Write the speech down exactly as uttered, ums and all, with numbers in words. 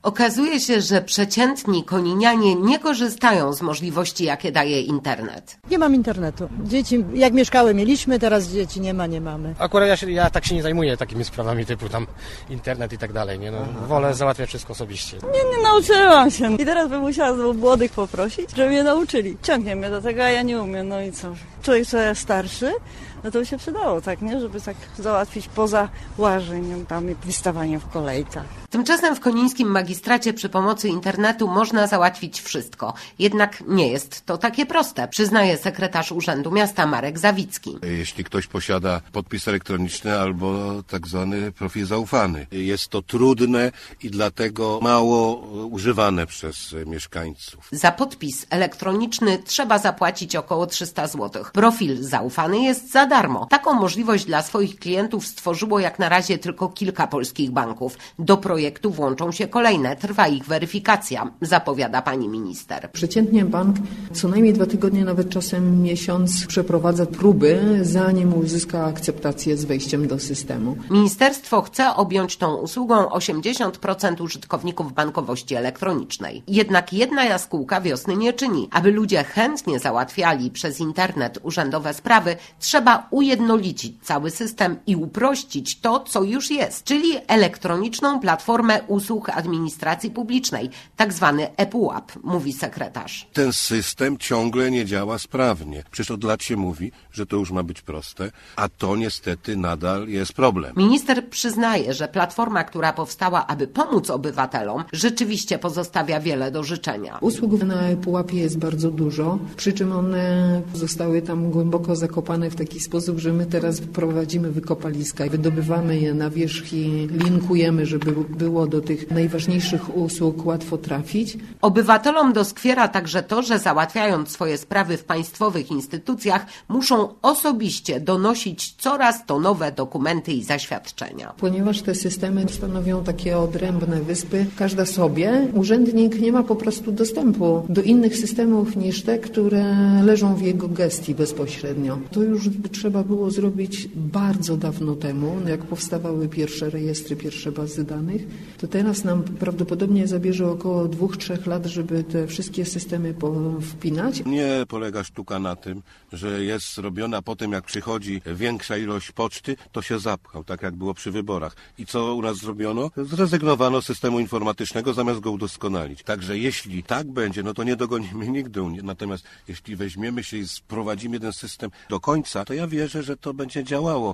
Okazuje się, że przeciętni koninianie nie korzystają z możliwości, jakie daje internet. Nie mam internetu. Dzieci, jak mieszkały, mieliśmy, teraz dzieci nie ma, nie mamy. Akurat ja, się, ja tak się nie zajmuję takimi sprawami typu tam internet i tak dalej, nie? No, wolę załatwiać wszystko osobiście. Nie, nie nauczyłam się. I teraz bym musiała z młodych poprosić, żeby mnie nauczyli. Ciągnie mnie do tego, a ja nie umiem, no i co? Człowiek, co jest starszy, no to by się przydało, tak, nie? Żeby tak załatwić poza łażeniem tam i wystawaniem w kolejkach. Tymczasem w konińskim magistracie przy pomocy internetu można załatwić wszystko. Jednak nie jest to takie proste, przyznaje sekretarz Urzędu Miasta Marek Zawicki. Jeśli ktoś posiada podpis elektroniczny albo tak zwany profil zaufany. Jest to trudne i dlatego mało używane przez mieszkańców. Za podpis elektroniczny trzeba zapłacić około trzysta złotych. Profil zaufany jest za darmo. Taką możliwość dla swoich klientów stworzyło jak na razie tylko kilka polskich banków. Do projektu włączą się kolejne. Trwa ich weryfikacja, zapowiada pani minister. Przeciętnie bank co najmniej dwa tygodnie, nawet czasem miesiąc przeprowadza próby, zanim uzyska akceptację z wejściem do systemu. Ministerstwo chce objąć tą usługą osiemdziesiąt procent użytkowników bankowości elektronicznej. Jednak jedna jaskółka wiosny nie czyni. Aby ludzie chętnie załatwiali przez internet urzędowe sprawy, trzeba ujednolicić cały system i uprościć to, co już jest, czyli elektroniczną platformę usług administracji publicznej, tak zwany ePUAP, mówi sekretarz. Ten system ciągle nie działa sprawnie. Przecież od lat się mówi, że to już ma być proste, a to niestety nadal jest problem. Minister przyznaje, że platforma, która powstała, aby pomóc obywatelom, rzeczywiście pozostawia wiele do życzenia. Usług na ePUAP-ie jest bardzo dużo, przy czym one zostały tam głęboko zakopane w taki sposób, że my teraz prowadzimy wykopaliska, wydobywamy je na wierzch i linkujemy, żeby było do tych najważniejszych usług łatwo trafić. Obywatelom doskwiera także to, że załatwiając swoje sprawy w państwowych instytucjach, muszą osobiście donosić coraz to nowe dokumenty i zaświadczenia. Ponieważ te systemy stanowią takie odrębne wyspy, każda sobie, urzędnik nie ma po prostu dostępu do innych systemów niż te, które leżą w jego gestii bezpośrednio. To już trzeba było zrobić bardzo dawno temu, jak powstawały pierwsze rejestry, pierwsze bazy danych. To teraz nam prawdopodobnie zabierze około dwóch, trzech lat, żeby te wszystkie systemy wpinać. Nie polega sztuka na tym, że jest zrobiona po tym, jak przychodzi większa ilość poczty, to się zapchał, tak jak było przy wyborach. I co u nas zrobiono? Zrezygnowano z systemu informatycznego, zamiast go udoskonalić. Także jeśli tak będzie, no to nie dogonimy nigdy. Natomiast jeśli weźmiemy się i sprowadzimy jeden system do końca, to ja wierzę, że to będzie działało.